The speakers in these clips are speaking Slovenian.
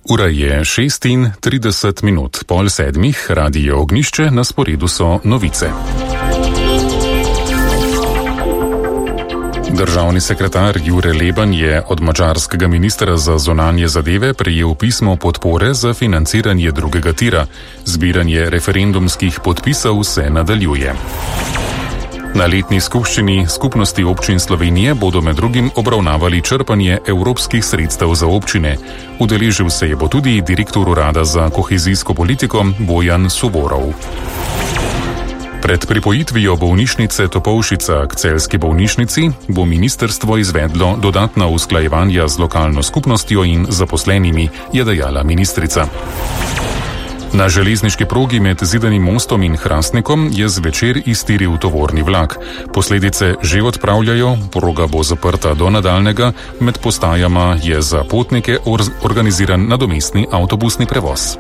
Ura je 36 minut, pol sedmih, Radio Ognjišče, na sporedu so novice. Državni sekretar Jure Leben je od madžarskega ministra za zunanje zadeve prejel pismo podpore za financiranje drugega tira. Zbiranje referendumskih podpisov se nadaljuje. Na letni skupščini Skupnosti občin Slovenije bodo med drugim obravnavali črpanje evropskih sredstev za občine. Udeležil se je bo tudi direktor urada za kohezijsko politiko Bojan Suvorov. Pred pripojitvijo bolnišnice Topolšica k celjski bolnišnici bo ministrstvo izvedlo dodatna usklajevanja z lokalno skupnostjo in zaposlenimi, je dejala ministrica. Na železniški progi med Zidanim mostom in Hrastnikom je zvečer iztiril tovorni vlak. Posledice že odpravljajo, proga bo zaprta do nadaljnega, med postajama je za potnike organiziran nadomestni avtobusni prevoz.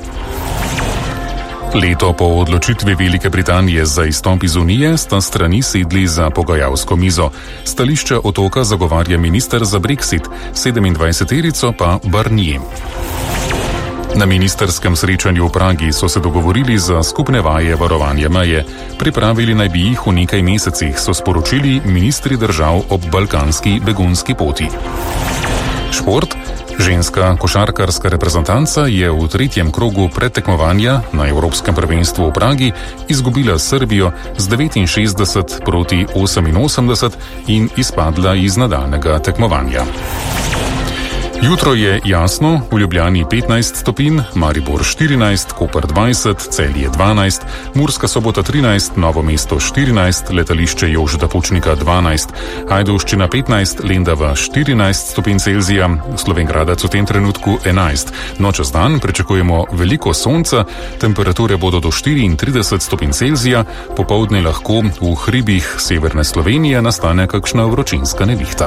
Leto po odločitvi Velike Britanije za izstop iz Unije sta strani sedli za pogajalsko mizo. Stališča otoka zagovarja minister za Brexit, 27-terico pa Barnier. Na ministerskem srečanju v Pragi so se dogovorili za skupne vaje varovanja meje. Pripravili naj bi jih v nekaj mesecih, so sporočili ministri držav ob balkanski begunski poti. Šport. Ženska košarkarska reprezentanca je v tretjem krogu predtekmovanja na Evropskem prvenstvu v Pragi izgubila Srbijo z 69-88 in izpadla iz nadaljnega tekmovanja. Jutro je jasno, v Ljubljani 15 stopinj, Maribor 14, Koper 20, Celje 12, Murska Sobota 13, Novo mesto 14, letališče Jožeta Pučnika 12, Ajdovščina 15, Lendava 14 stopinj Celzija, Slovenj Gradec v tem trenutku 11. No, čez dan pričakujemo veliko sonca, temperature bodo do 34 stopinj Celzija, popoldne lahko v hribih severne Slovenije nastane kakšna vročinska nevihta.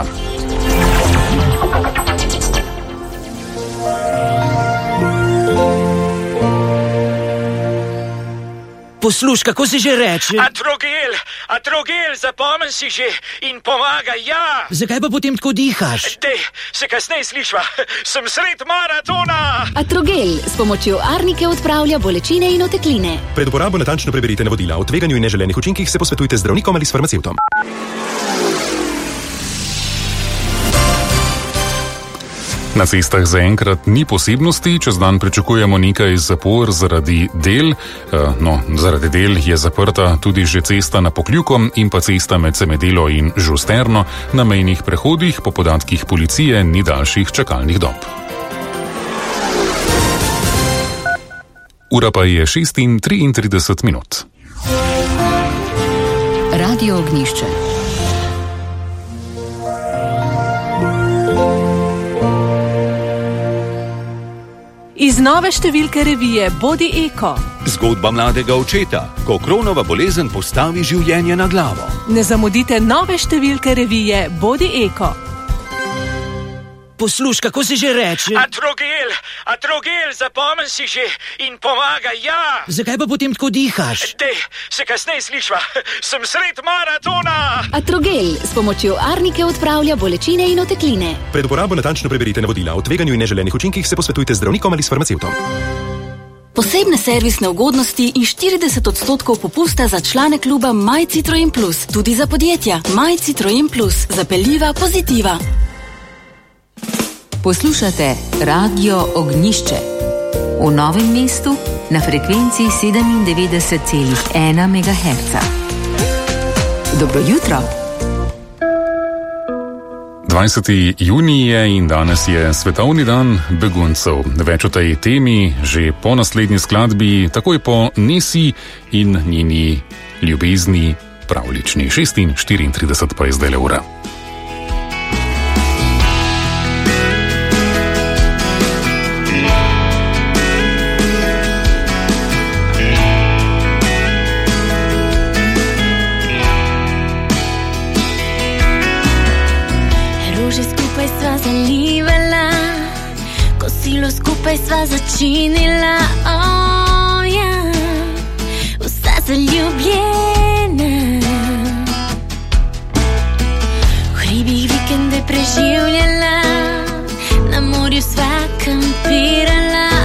Posluš, kako si že reče? Atrogel, zapomni si že in pomaga, ja. Zakaj pa potem tako dihaš? Dej, se kasneje slišva, sem sred maratona. Atrogel s pomočjo arnike odpravlja bolečine in otekline. Pred uporabo natančno preberite navodila. O tveganju in neželenih učinkih se posvetujte z zdravnikom ali s farmacevtom. Na cestah zaenkrat ni posebnosti, čez dan pričakujemo nekaj zapor zaradi del. Zaradi del je zaprta tudi že cesta na Pokljuko in pa cesta med Semedelo in Žusterno. Na mejnih prehodih po podatkih policije ni daljših čakalnih dob. Ura pa je 6:33 minut. Radio Ognjišče. Iz nove številke revije Bodi Eko. Zgodba mladega očeta, ko Kronova bolezen postavi življenje na glavo. Ne zamudite nove številke revije Bodi Eko. Posluš, kako si že reče? Atrogel, zapomni si že in pomaga, ja. Zakaj pa potem tako dihaš? Dej, se kasneje slišva, sem sred maratona. Atrogel s pomočjo arnike odpravlja bolečine in otekline. Pred uporabo natančno preberite navodila. O tveganju in neželenih učinkih se posvetujte z zdravnikom ali s farmacevtom. Posebne servisne ugodnosti in 40% popusta za člane kluba My Citroen Plus. Tudi za podjetja. My Citroen Plus. Zapeljiva pozitiva. Poslušate Radio Ognjišče. V Novem mestu na frekvenci 97,1 MHz. Dobro jutro. 20. junij je in danes je svetovni dan beguncev. Več o tej temi že po naslednji skladbi, takoj po Nesi in njeni ljubezni pravlični. 6:34 pa je zdajle ura. Skupaj sva začinila, vsa zaljubljena. V hribih vikende preživljala, na morju sva kampirala.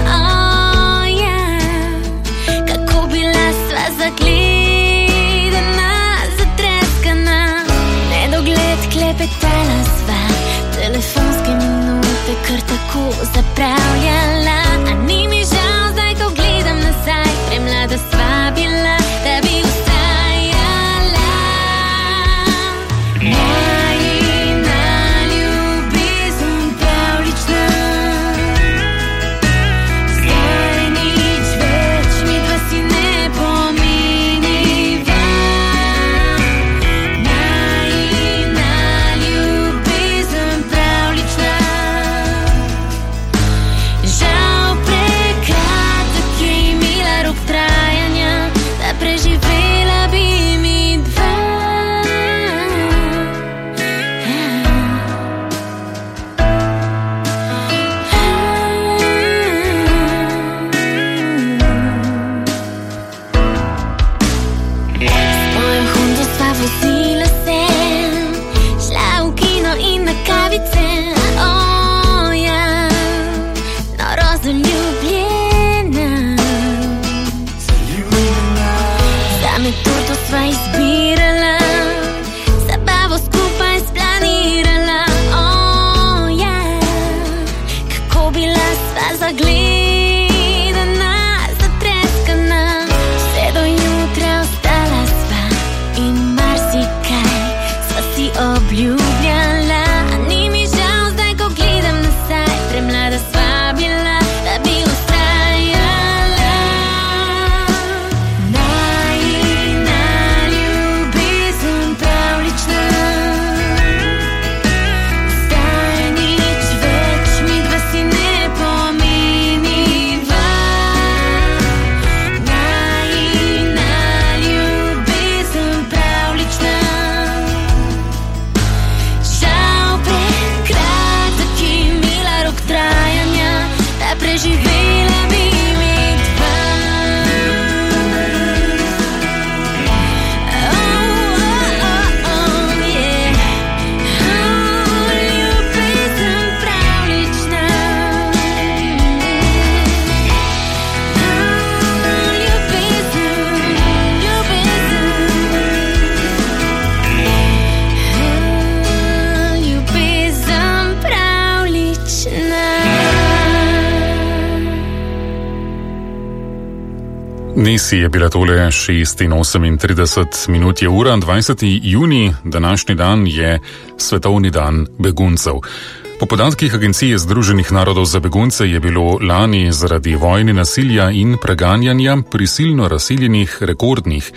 Nisi je bila tole 6:38 minut je ura, 20. juni, današnji dan je svetovni dan beguncev. Po podatkih Agencije Združenih narodov za begunce je bilo lani zaradi vojne, nasilja in preganjanja prisilno razseljenih rekordnih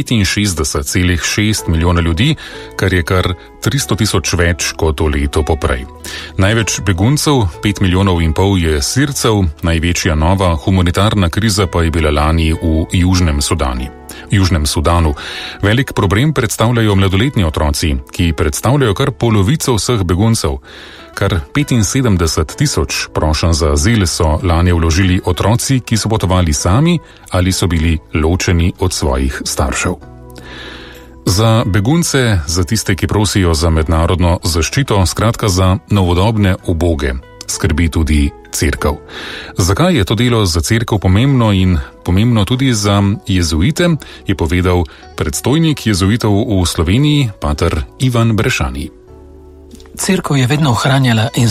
65,6 milijona ljudi, kar je kar 300.000 več kot v letu poprej. Največ beguncev, 5,5 milijonov, je Sircev, največja nova humanitarna kriza pa je bila lani v Južnem Sudanu. Velik problem predstavljajo mladoletni otroci, ki predstavljajo kar polovico vseh beguncev. Kar 75.000 prošenj za azil so lani vložili otroci, ki so potovali sami ali so bili ločeni od svojih staršev. Za begunce, za tiste, ki prosijo za mednarodno zaščito, skratka za novodobne uboge, skrbi tudi Cerkev. Zakaj je to delo za Cerkev pomembno in pomembno tudi za jezuite, je povedal predstojnik jezuitov v Sloveniji, pater Ivan Brešani. Cerkev je vedno ohranjala in